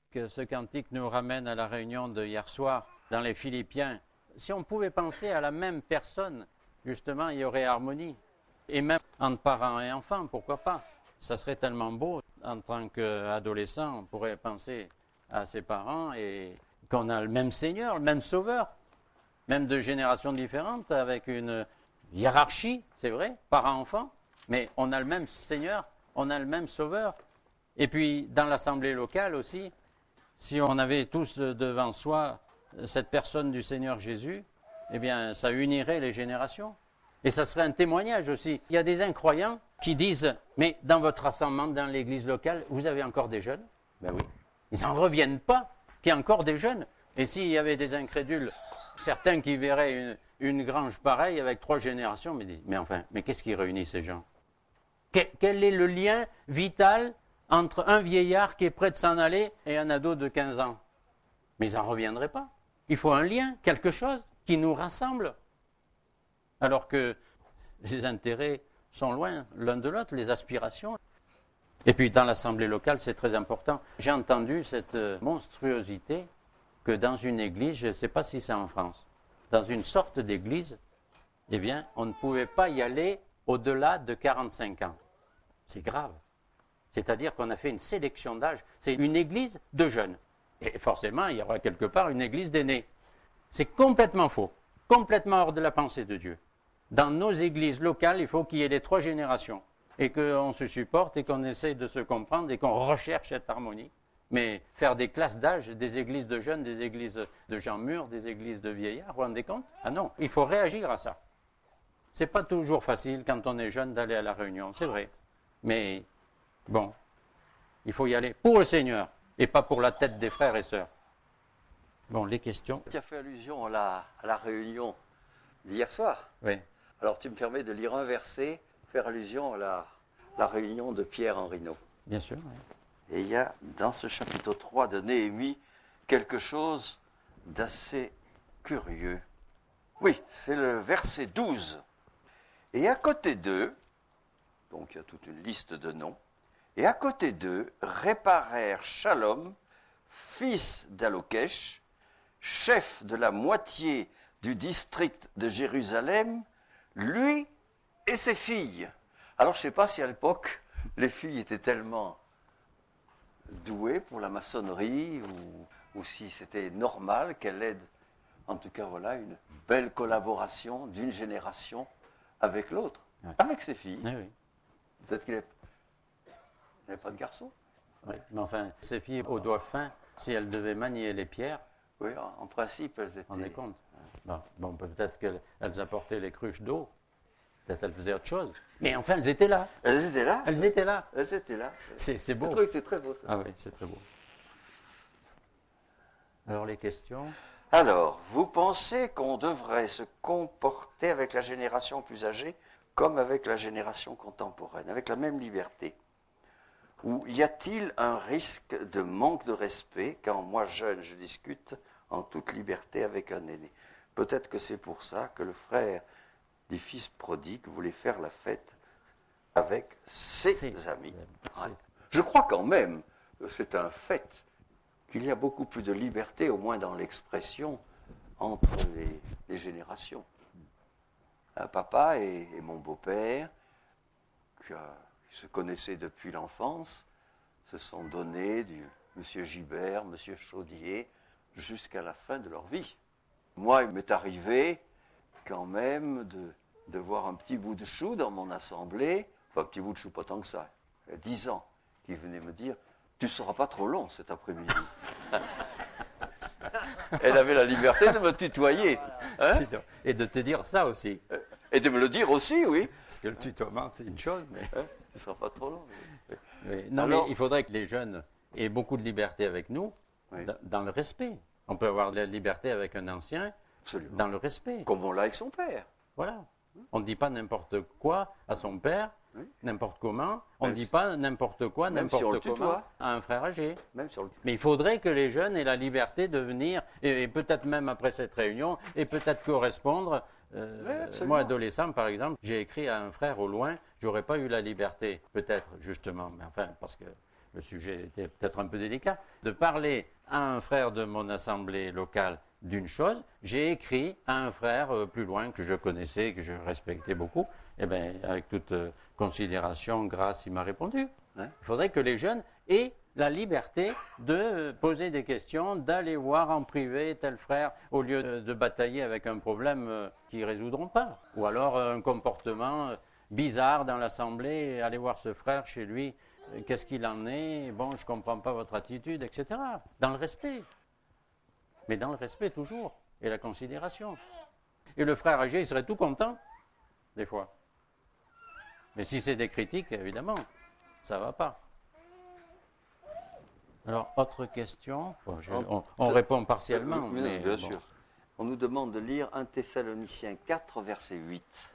que ce cantique nous ramène à la réunion de hier soir dans les Philippiens. Si on pouvait penser à la même personne, justement, il y aurait harmonie. Et même entre parents et enfants, pourquoi pas? Ça serait tellement beau. En tant qu'adolescent, on pourrait penser à ses parents et qu'on a le même Seigneur, le même Sauveur, même de générations différentes, avec une hiérarchie, c'est vrai, parents-enfants, mais on a le même Seigneur, on a le même Sauveur. Et puis, dans l'assemblée locale aussi, si on avait tous devant soi cette personne du Seigneur Jésus, eh bien, ça unirait les générations. Et ça serait un témoignage aussi. Il y a des incroyants qui disent, mais dans votre rassemblement, dans l'église locale, vous avez encore des jeunes? Ben oui. Ils n'en reviennent pas qu'il y a encore des jeunes. Et s'il y avait des incrédules, certains qui verraient une grange pareille avec 3 générations, mais qu'est-ce qui réunit ces gens? Quel est le lien vital entre un vieillard qui est prêt de s'en aller et un ado de 15 ans? Mais ils n'en reviendraient pas. Il faut un lien, quelque chose qui nous rassemble. Alors que les intérêts sont loin l'un de l'autre, les aspirations. Et puis dans l'assemblée locale, c'est très important. J'ai entendu cette monstruosité que dans une église, je ne sais pas si c'est en France, dans une sorte d'église, eh bien, on ne pouvait pas y aller au-delà de 45 ans. C'est grave. C'est-à-dire qu'on a fait une sélection d'âge. C'est une église de jeunes. Et forcément, il y aura quelque part une église d'aînés. C'est complètement faux, complètement hors de la pensée de Dieu. Dans nos églises locales, il faut qu'il y ait les 3 générations et qu'on se supporte et qu'on essaye de se comprendre et qu'on recherche cette harmonie. Mais faire des classes d'âge, des églises de jeunes, des églises de gens mûrs, des églises de vieillards, vous vous rendez compte? Ah non, il faut réagir à ça. C'est pas toujours facile quand on est jeune d'aller à la réunion, c'est vrai. Mais bon, il faut y aller pour le Seigneur et pas pour la tête des frères et sœurs. Bon, les questions. Tu as fait allusion à la réunion d'hier soir. Oui. Alors tu me permets de lire un verset, faire allusion à la réunion de Pierre en Rhino. Bien sûr, oui. Et il y a dans ce chapitre 3 de Néhémie quelque chose d'assez curieux. Oui, c'est le verset 12. Et à côté d'eux, donc il y a toute une liste de noms, et à côté d'eux réparèrent Shalom, fils d'Alokesh, chef de la moitié du district de Jérusalem, lui et ses filles. Alors je ne sais pas si à l'époque, les filles étaient tellement douées pour la maçonnerie ou si c'était normal qu'elles aident. En tout cas, voilà une belle collaboration d'une génération avec l'autre, ouais. Avec ses filles. Oui, oui. Peut-être qu'il n'avait pas de garçon. Oui, mais enfin, ces filles aux doigts fins, si elles devaient manier les pierres, oui, en principe, elles étaient... On est compte. Bon, peut-être qu'elles apportaient les cruches d'eau. Peut-être qu'elles faisaient autre chose. Mais enfin, elles étaient là. Elles étaient là. Elles étaient là. Elles étaient là. C'est beau. Je trouve que c'est très beau, ça. Ah oui, c'est très beau. Alors, les questions? Alors, vous pensez qu'on devrait se comporter avec la génération plus âgée comme avec la génération contemporaine, avec la même liberté? Ou y a-t-il un risque de manque de respect quand moi, jeune, je discute en toute liberté avec un aîné? Peut-être que c'est pour ça que le frère du fils prodigue voulait faire la fête avec ses amis. Ouais. Je crois quand même, c'est un fait, qu'il y a beaucoup plus de liberté, au moins dans l'expression, entre les générations. Papa et mon beau-père, qui se connaissaient depuis l'enfance, se sont donnés du monsieur Gibert, monsieur Chaudier, jusqu'à la fin de leur vie. Moi, il m'est arrivé quand même de voir un petit bout de chou dans mon assemblée, enfin un petit bout de chou, pas tant que ça, 10 ans, qui venait me dire « Tu ne seras pas trop long cet après-midi ». Elle avait la liberté de me tutoyer. Hein? Et de te dire ça aussi. Et de me le dire aussi, oui. Parce que le tutoiement, c'est une chose, mais... Hein? Tu ne seras pas trop long. Oui. Non, alors, mais il faudrait que les jeunes aient beaucoup de liberté avec nous, oui. Dans le respect. On peut avoir de la liberté avec un ancien, absolument. Dans le respect. Comme on l'a avec son père. Voilà. On ne dit pas n'importe quoi à son père, oui. N'importe comment. On ne dit pas n'importe quoi, n'importe si comment à un frère âgé. Même si Mais il faudrait que les jeunes aient la liberté de venir, et peut-être même après cette réunion, et peut-être correspondre. Oui, moi, adolescent, par exemple, j'ai écrit à un frère au loin, j'aurais pas eu la liberté, peut-être, justement, mais enfin, parce que le sujet était peut-être un peu délicat, de parler à un frère de mon assemblée locale d'une chose, j'ai écrit à un frère plus loin que je connaissais, que je respectais beaucoup, et bien avec toute considération, grâce, il m'a répondu. Il faudrait que les jeunes aient la liberté de poser des questions, d'aller voir en privé tel frère, au lieu de batailler avec un problème qu'ils ne résoudront pas. Ou alors un comportement bizarre dans l'assemblée, aller voir ce frère chez lui, qu'est-ce qu'il en est, bon, je ne comprends pas votre attitude, etc. Dans le respect. Mais dans le respect toujours, et la considération. Et le frère âgé, il serait tout content, des fois. Mais si c'est des critiques, évidemment, ça ne va pas. Alors, autre question. Bon, on répond partiellement. Mais bien sûr. On nous demande de lire 1 Thessaloniciens 4, verset 8.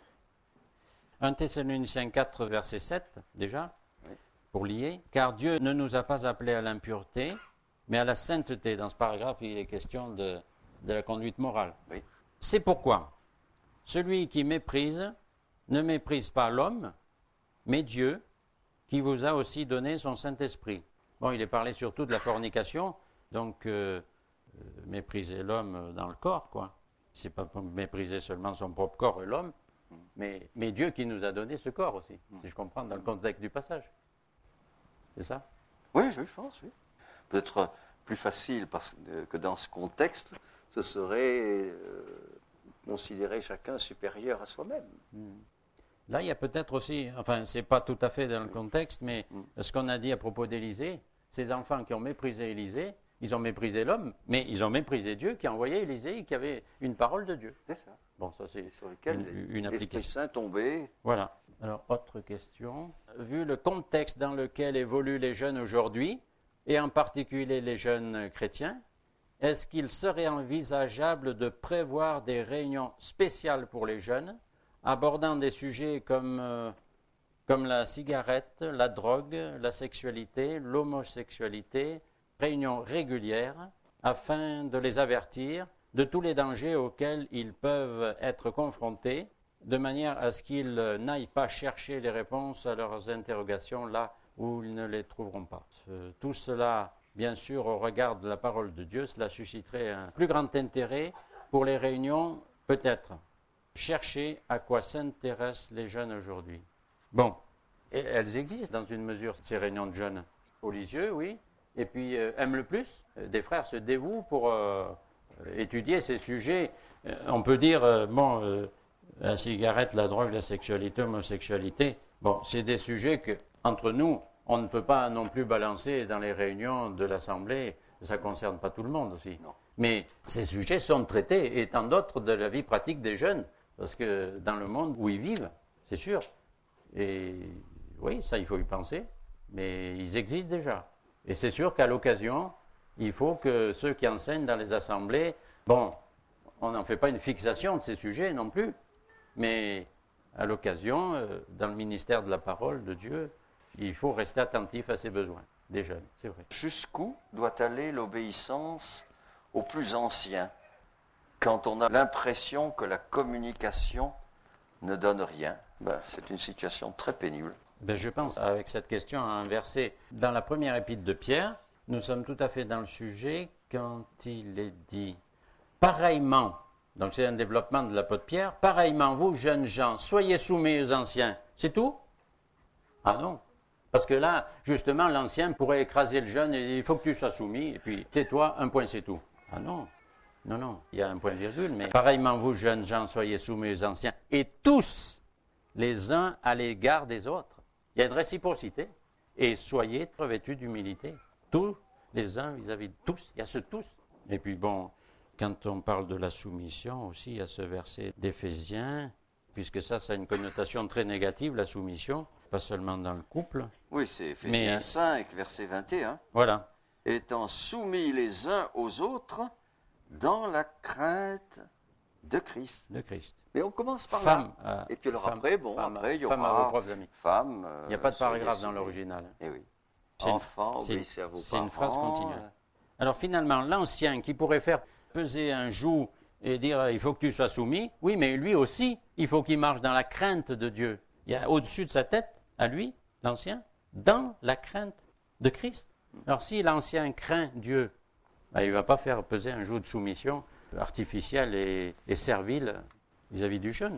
1 Thessaloniciens 4, verset 7, déjà, pour lier. Car Dieu ne nous a pas appelés à l'impureté, mais à la sainteté. Dans ce paragraphe, il est question de la conduite morale. Oui. C'est pourquoi celui qui méprise ne méprise pas l'homme, mais Dieu, qui vous a aussi donné son Saint-Esprit. Bon, il est parlé surtout de la fornication, donc mépriser l'homme dans le corps, quoi. C'est pas pour mépriser seulement son propre corps et l'homme, mais Dieu qui nous a donné ce corps aussi, si je comprends, dans le contexte du passage. C'est ça? Oui, je pense, oui. Peut-être plus facile parce que dans ce contexte, ce serait considérer chacun supérieur à soi-même. Là, il y a peut-être aussi, enfin, c'est pas tout à fait dans le contexte, mais ce qu'on a dit à propos d'Élisée, ces enfants qui ont méprisé Élisée, ils ont méprisé l'homme, mais ils ont méprisé Dieu qui a envoyé Élisée et qui avait une parole de Dieu. C'est ça. Bon, ça c'est sur lequel une application. L'Esprit Saint tombé. Voilà. Alors, autre question. Vu le contexte dans lequel évoluent les jeunes aujourd'hui, et en particulier les jeunes chrétiens, est-ce qu'il serait envisageable de prévoir des réunions spéciales pour les jeunes, abordant des sujets comme la cigarette, la drogue, la sexualité, l'homosexualité, réunions régulières, afin de les avertir de tous les dangers auxquels ils peuvent être confrontés, de manière à ce qu'ils n'aillent pas chercher les réponses à leurs interrogations là où ils ne les trouveront pas. Tout cela, bien sûr, au regard de la parole de Dieu, cela susciterait un plus grand intérêt pour les réunions, peut-être. Chercher à quoi s'intéressent les jeunes aujourd'hui. Bon, et elles existent dans une mesure, ces réunions de jeunes. Au Lisieux, oui. Et puis, aiment le plus. Des frères se dévouent pour étudier ces sujets. On peut dire, la cigarette, la drogue, la sexualité, l'homosexualité, bon, c'est des sujets que, entre nous, on ne peut pas non plus balancer dans les réunions de l'Assemblée. Ça ne concerne pas tout le monde aussi. Non. Mais ces sujets sont traités, et tant d'autres de la vie pratique des jeunes, parce que dans le monde où ils vivent, c'est sûr. Et oui, ça, il faut y penser, mais ils existent déjà. Et c'est sûr qu'à l'occasion, il faut que ceux qui enseignent dans les assemblées, bon, on n'en fait pas une fixation de ces sujets non plus, mais à l'occasion, dans le ministère de la parole de Dieu, il faut rester attentif à ses besoins des jeunes, c'est vrai. Jusqu'où doit aller l'obéissance aux plus anciens quand on a l'impression que la communication ne donne rien? C'est une situation très pénible. Je pense, avec cette question, à un verset dans la première épître de Pierre. Nous sommes tout à fait dans le sujet quand il est dit « Pareillement », donc c'est un développement de l'apôtre Pierre, « Pareillement, vous, jeunes gens, soyez soumis aux anciens. » C'est tout? Ah non. Parce que là, justement, l'ancien pourrait écraser le jeune et il faut que tu sois soumis, et puis tais-toi, un point, c'est tout. Ah non. Non, il y a un point virgule, mais « Pareillement, vous, jeunes gens, soyez soumis aux anciens. » Et tous, les uns à l'égard des autres. Il y a une réciprocité. Et soyez revêtus d'humilité. Tous les uns vis-à-vis de tous. Il y a ce tous. Et puis bon, quand on parle de la soumission aussi, il y a ce verset d'Éphésiens, puisque ça a une connotation très négative, la soumission, pas seulement dans le couple. Oui, c'est Éphésiens 5, verset 21. Voilà. Étant soumis les uns aux autres dans la crainte de Christ. De Christ. Mais on commence par femme, là. Et puis alors après, il y aura femme à vos propres amis. Femme. Il n'y a pas de paragraphe dans l'original. Eh oui. Enfants, obéissez à vos parents. C'est une phrase continuelle. Alors finalement, l'ancien qui pourrait faire peser un joug et dire il faut que tu sois soumis, oui, mais lui aussi, il faut qu'il marche dans la crainte de Dieu. Il y a au-dessus de sa tête, à lui, l'ancien, dans la crainte de Christ. Alors si l'ancien craint Dieu, ben, il ne va pas faire peser un joug de soumission artificiel et servile vis-à-vis du jeune.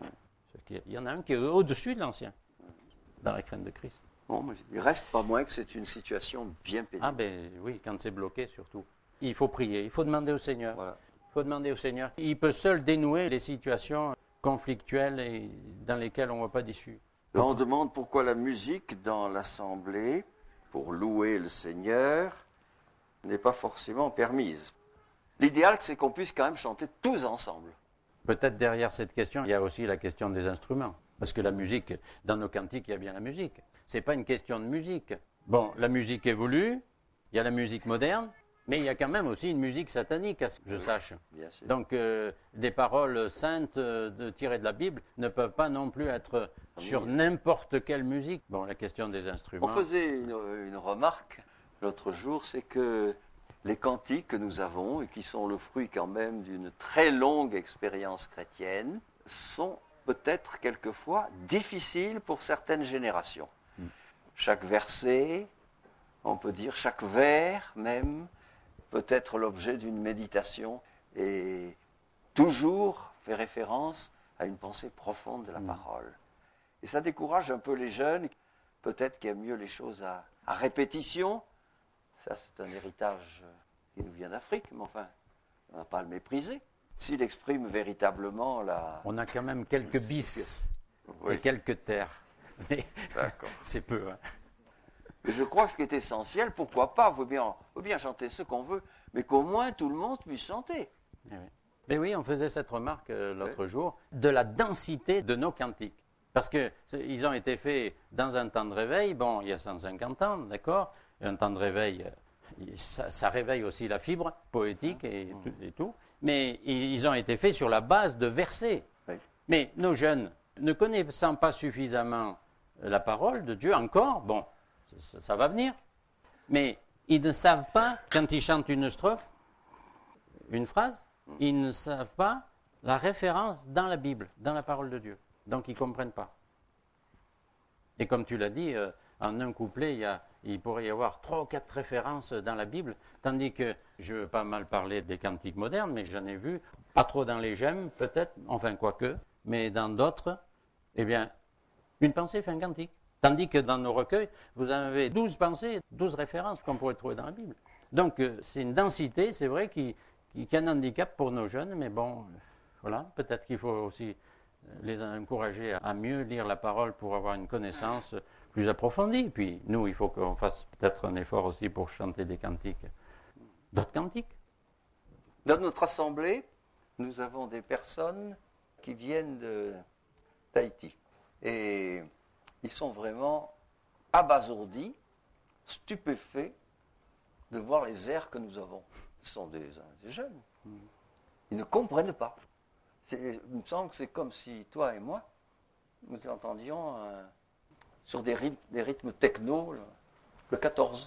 Il y en a un qui est au-dessus de l'ancien, dans la crainte de Christ. Bon, mais il reste pas moins que c'est une situation bien pénible. Ah ben oui, quand c'est bloqué surtout. Il faut prier, il faut demander au Seigneur. Voilà. Il faut demander au Seigneur. Il peut seul dénouer les situations conflictuelles et dans lesquelles on ne voit pas d'issue. Là, on demande pourquoi la musique dans l'assemblée, pour louer le Seigneur, n'est pas forcément permise. L'idéal, c'est qu'on puisse quand même chanter tous ensemble. Peut-être derrière cette question, il y a aussi la question des instruments. Parce que la musique, dans nos cantiques, il y a bien la musique. Ce n'est pas une question de musique. Bon, la musique évolue, il y a la musique moderne, mais il y a quand même aussi une musique satanique, à ce que je sache. Bien sûr. Donc, des paroles saintes tirées de la Bible ne peuvent pas non plus être sur n'importe quelle musique. Bon, la question des instruments. On faisait une remarque l'autre jour, c'est que les cantiques que nous avons, et qui sont le fruit quand même d'une très longue expérience chrétienne, sont peut-être quelquefois difficiles pour certaines générations. Chaque verset, on peut dire chaque vers même, peut être l'objet d'une méditation et toujours fait référence à une pensée profonde de la parole. Et ça décourage un peu les jeunes, peut-être qui aiment mieux les choses à répétition. Ça, c'est un héritage qui nous vient d'Afrique, mais enfin, on n'a pas à le mépriser. S'il exprime véritablement la... On a quand même quelques bis et quelques terres, mais c'est peu. Hein. Mais je crois que ce qui est essentiel, pourquoi pas, on veut bien chanter ce qu'on veut, mais qu'au moins tout le monde puisse chanter. Mais oui, on faisait cette remarque l'autre jour, de la densité de nos cantiques. Parce qu'ils ont été faits dans un temps de réveil, bon, il y a 150 ans, d'accord, un temps de réveil, ça réveille aussi la fibre poétique et tout, mais ils ont été faits sur la base de versets. Oui. Mais nos jeunes, ne connaissant pas suffisamment la parole de Dieu encore, bon, ça va venir, mais ils ne savent pas, quand ils chantent une strophe, une phrase, ils ne savent pas la référence dans la Bible, dans la parole de Dieu. Donc ils ne comprennent pas. Et comme tu l'as dit, en un couplet, il pourrait y avoir 3 ou 4 références dans la Bible, tandis que, je ne veux pas mal parler des cantiques modernes, mais j'en ai vu, pas trop dans les gemmes, peut-être, enfin quoique, mais dans d'autres, eh bien, une pensée fait un cantique. Tandis que dans nos recueils, vous avez 12 pensées, 12 références qu'on pourrait trouver dans la Bible. Donc c'est une densité, c'est vrai, qui est un handicap pour nos jeunes, mais bon, voilà, peut-être qu'il faut aussi les encourager à mieux lire la parole pour avoir une connaissance plus approfondie. Puis nous, il faut qu'on fasse peut-être un effort aussi pour chanter des cantiques, d'autres cantiques. Dans notre assemblée, nous avons des personnes qui viennent d'Haïti. Et ils sont vraiment abasourdis, stupéfaits de voir les airs que nous avons. Ce sont des jeunes. Ils ne comprennent pas. Il me semble que c'est comme si toi et moi, nous entendions sur des rythmes techno, le 14.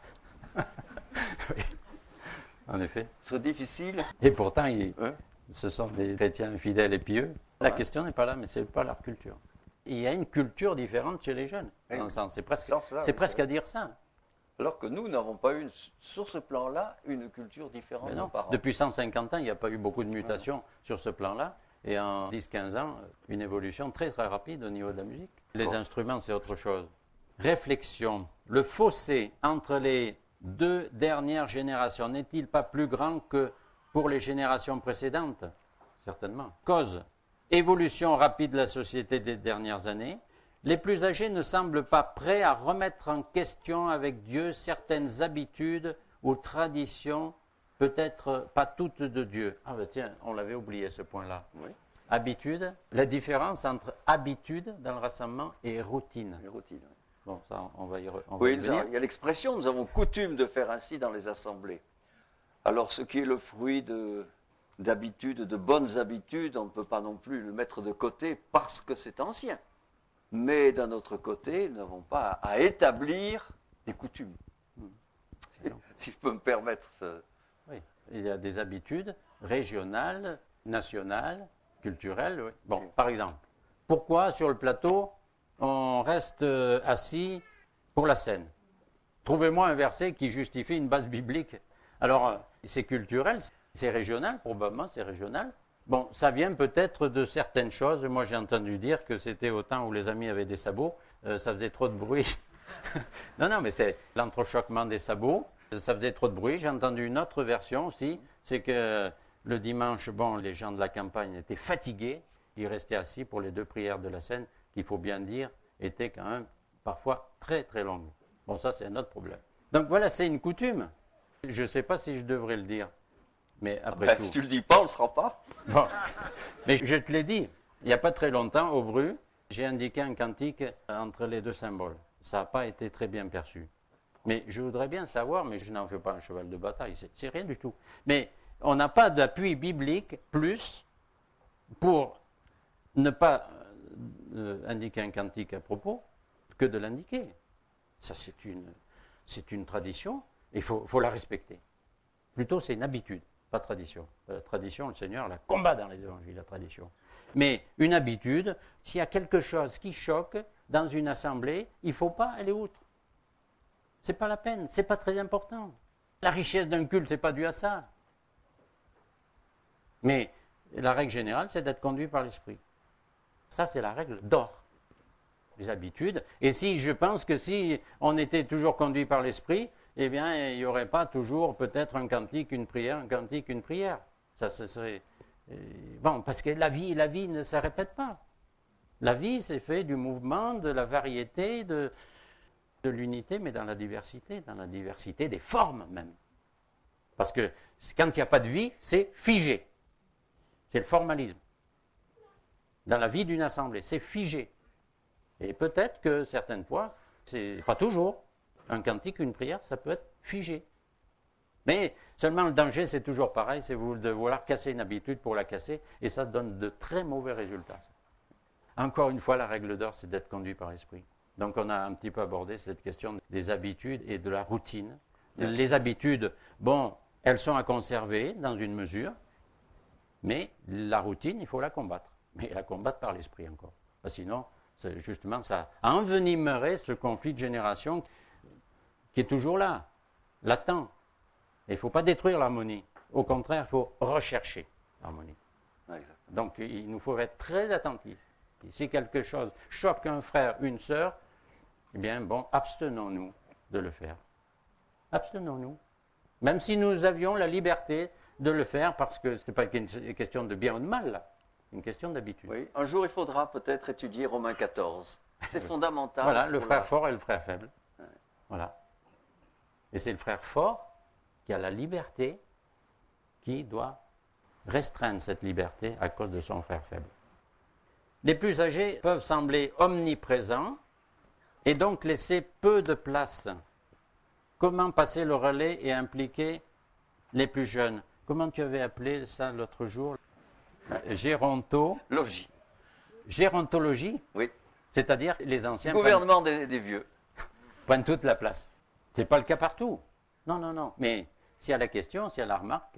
Oui, en effet. Ce serait difficile. Et pourtant, ce sont des chrétiens fidèles et pieux. La question n'est pas là, mais ce n'est pas leur culture. Il y a une culture différente chez les jeunes. Oui. C'est presque à dire ça. Alors que nous n'avons pas eu, sur ce plan-là, une culture différente de nos parents. Depuis 150 ans, il n'y a pas eu beaucoup de mutations sur ce plan-là. Et en 10-15 ans, une évolution très très rapide au niveau de la musique. Les instruments, c'est autre chose. Réflexion. Le fossé entre les 2 dernières générations n'est-il pas plus grand que pour les générations précédentes? Certainement. Cause. Évolution rapide de la société des dernières années. Les plus âgés ne semblent pas prêts à remettre en question avec Dieu certaines habitudes ou traditions, peut-être pas toutes de Dieu. Ah ben tiens, on l'avait oublié ce point-là. Oui. Habitude, la différence entre habitude dans le rassemblement et routine. Les routines, oui. Bon, ça, on va y revenir. Oui, il y a l'expression, nous avons coutume de faire ainsi dans les assemblées. Alors ce qui est le fruit d'habitudes, de bonnes habitudes, on ne peut pas non plus le mettre de côté parce que c'est ancien. Mais d'un autre côté, nous n'avons pas à établir des coutumes. Si je peux me permettre. Oui, il y a des habitudes régionales, nationales, culturelles. Oui. Bon, par exemple, pourquoi sur le plateau on reste assis pour la scène? Trouvez-moi un verset qui justifie une base biblique. Alors, c'est culturel, c'est régional, probablement, c'est régional. Bon, ça vient peut-être de certaines choses. Moi, j'ai entendu dire que c'était au temps où les amis avaient des sabots, ça faisait trop de bruit. Non, mais c'est l'entrechoquement des sabots, ça faisait trop de bruit. J'ai entendu une autre version aussi, c'est que le dimanche, bon, les gens de la campagne étaient fatigués, ils restaient assis pour les 2 prières de la scène, qu'il faut bien dire, étaient quand même parfois très très longues. Bon, ça, c'est un autre problème. Donc voilà, c'est une coutume. Je ne sais pas si je devrais le dire, mais après tout... Si tu ne le dis pas, on ne le sera pas. Bon. Mais je te l'ai dit, il n'y a pas très longtemps, au Bru, j'ai indiqué un cantique entre les 2 symboles. Ça n'a pas été très bien perçu. Mais je voudrais bien savoir, mais je n'en fais pas un cheval de bataille, c'est rien du tout. Mais on n'a pas d'appui biblique plus pour ne pas indiquer un cantique à propos que de l'indiquer. Ça, c'est une tradition, et il faut la respecter. Plutôt, c'est une habitude, pas tradition. La tradition, le Seigneur la combat dans les évangiles, la tradition. Mais une habitude, s'il y a quelque chose qui choque dans une assemblée, il ne faut pas aller outre. Ce n'est pas la peine, ce n'est pas très important. La richesse d'un culte, ce n'est pas dû à ça. Mais la règle générale, c'est d'être conduit par l'Esprit. Ça, c'est la règle d'or. Les habitudes. Et si je pense que si on était toujours conduit par l'Esprit, eh bien, il n'y aurait pas toujours peut-être un cantique, une prière, un cantique, une prière. Ça, ce serait... Bon, parce que la vie ne se répète pas. La vie, c'est fait du mouvement, de la variété, de l'unité, mais dans la diversité des formes même. Parce que quand il n'y a pas de vie, c'est figé. C'est le formalisme. Dans la vie d'une assemblée, c'est figé. Et peut-être que certaines fois, c'est pas toujours, un cantique, une prière, ça peut être figé. Mais seulement le danger, c'est toujours pareil, c'est de vouloir casser une habitude pour la casser, et ça donne de très mauvais résultats. Encore une fois, la règle d'or, c'est d'être conduit par l'Esprit. Donc on a un petit peu abordé cette question des habitudes et de la routine. Merci. Les habitudes, bon, elles sont à conserver dans une mesure, mais la routine, il faut la combattre. Mais la combattre par l'Esprit encore. Sinon, justement, ça envenimerait ce conflit de génération qui est toujours là, latent. Et il ne faut pas détruire l'harmonie. Au contraire, il faut rechercher l'harmonie. Donc il nous faut être très attentifs. Si quelque chose choque un frère, une sœur, eh bien, bon, abstenons-nous de le faire. Abstenons-nous. Même si nous avions la liberté de le faire, parce que ce n'est pas une question de bien ou de mal, là. Une question d'habitude. Oui, un jour, il faudra peut-être étudier Romains 14. C'est fondamental. Voilà, le frère fort et le frère faible. Ouais. Voilà. Et c'est le frère fort qui a la liberté qui doit restreindre cette liberté à cause de son frère faible. Les plus âgés peuvent sembler omniprésents et donc laisser peu de place. Comment passer le relais et impliquer les plus jeunes? Comment tu avais appelé ça l'autre jour? Gérontologie. Gérontologie? Oui. C'est-à-dire les anciens... Gouvernement des vieux. Prennent toute la place. Ce n'est pas le cas partout. Non. Mais s'il y a la question, s'il y a la remarque,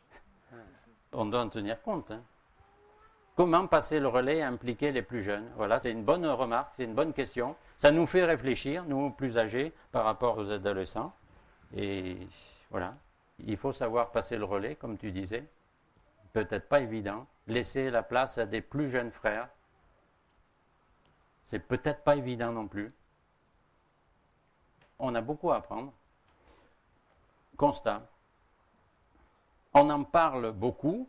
on doit en tenir compte. Hein. Comment passer le relais et impliquer les plus jeunes? Voilà, c'est une bonne remarque, c'est une bonne question. Ça nous fait réfléchir, nous plus âgés, par rapport aux adolescents. Et voilà, il faut savoir passer le relais, comme tu disais. Peut-être pas évident. Laisser la place à des plus jeunes frères, c'est peut-être pas évident non plus. On a beaucoup à apprendre. Constat. On en parle beaucoup,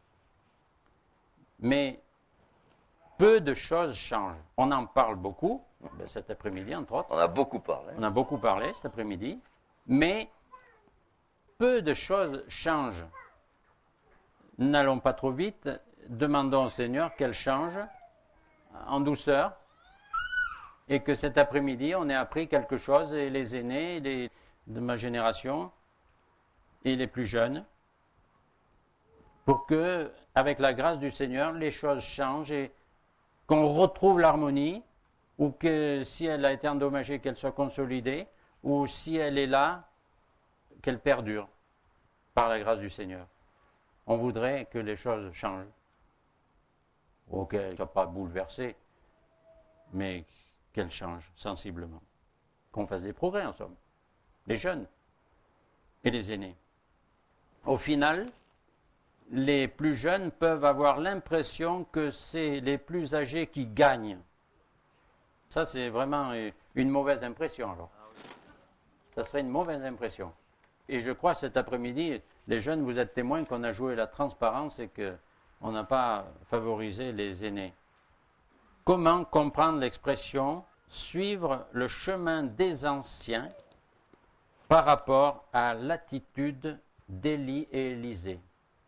mais peu de choses changent. On en parle beaucoup, cet après-midi entre autres. On a beaucoup parlé. On a beaucoup parlé cet après-midi, mais peu de choses changent. N'allons pas trop vite, demandons au Seigneur qu'elle change en douceur et que cet après-midi on ait appris quelque chose, et les aînés de ma génération et les plus jeunes, pour que, avec la grâce du Seigneur, les choses changent et qu'on retrouve l'harmonie, ou que si elle a été endommagée, qu'elle soit consolidée, ou si elle est là, qu'elle perdure par la grâce du Seigneur. On voudrait que les choses changent, ou qu'elles ne soient pas bouleversées, mais qu'elles changent sensiblement. Qu'on fasse des progrès en somme. les jeunes et les aînés. Au final, les plus jeunes peuvent avoir l'impression que c'est les plus âgés qui gagnent. Ça, c'est vraiment une mauvaise impression, alors. Ça serait une mauvaise impression. Et je crois cet après-midi, les jeunes, vous êtes témoins qu'on a joué la transparence et qu'on n'a pas favorisé les aînés. Comment comprendre l'expression « suivre le chemin des anciens » par rapport à l'attitude d'Élie et Élisée?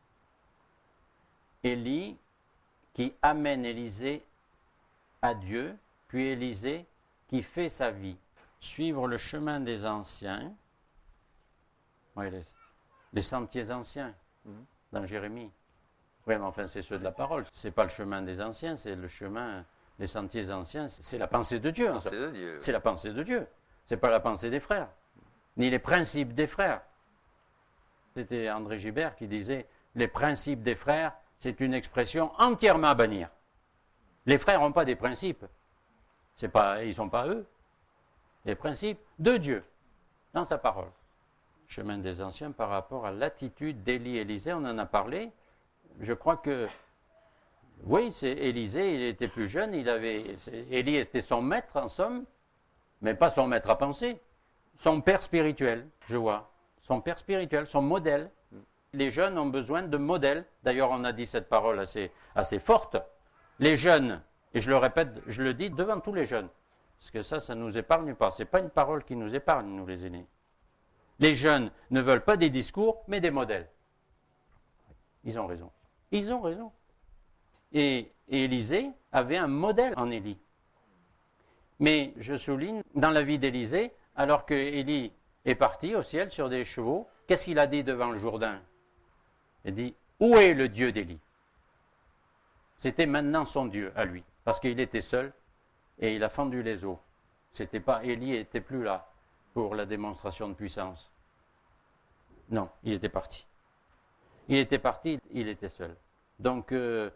Élie qui amène Élisée à Dieu, puis Élisée qui fait sa vie. Suivre le chemin des anciens, oui, les sentiers anciens, dans Jérémie. Oui, mais enfin, c'est ceux de la parole. Ce n'est pas le chemin des anciens, c'est le chemin, les sentiers anciens, c'est la pensée de Dieu. C'est la pensée de Dieu. Ce n'est pas la pensée des frères, ni les principes des frères. C'était André Gibert qui disait, les principes des frères, c'est une expression entièrement à bannir. Les frères n'ont pas des principes. Ils ne sont pas eux. Les principes de Dieu, dans sa parole. Chemin des anciens par rapport à l'attitude d'Élie et Élisée, on en a parlé. Je crois que, oui, c'est Élisée, il était plus jeune, Élie était son maître en somme, mais pas son maître à penser. Son père spirituel, je vois. Son père spirituel, son modèle. Les jeunes ont besoin de modèles. D'ailleurs, on a dit cette parole assez forte. Les jeunes, et je le répète, je le dis devant tous les jeunes, parce que ça ne nous épargne pas. Ce n'est pas une parole qui nous épargne, nous les aînés. Les jeunes ne veulent pas des discours, mais des modèles. Ils ont raison. Ils ont raison. Et Élisée avait un modèle en Élie. Mais je souligne, dans la vie d'Élisée, alors que Élie est parti au ciel sur des chevaux, qu'est-ce qu'il a dit devant le Jourdain? Il dit, où est le Dieu d'Élie? C'était maintenant son Dieu à lui, parce qu'il était seul et il a fendu les eaux. Élie n'était plus là pour la démonstration de puissance. Non, il était parti. Il était parti, il était seul. Donc,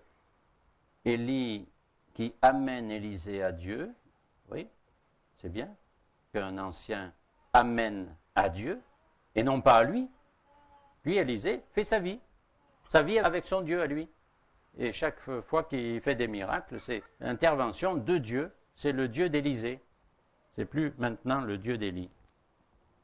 Élie qui amène Élisée à Dieu, oui, c'est bien qu'un ancien amène à Dieu, et non pas à lui. Lui, Élisée, fait sa vie avec son Dieu à lui. Et chaque fois qu'il fait des miracles, c'est l'intervention de Dieu, c'est le Dieu d'Élisée. C'est plus maintenant le Dieu d'Élie.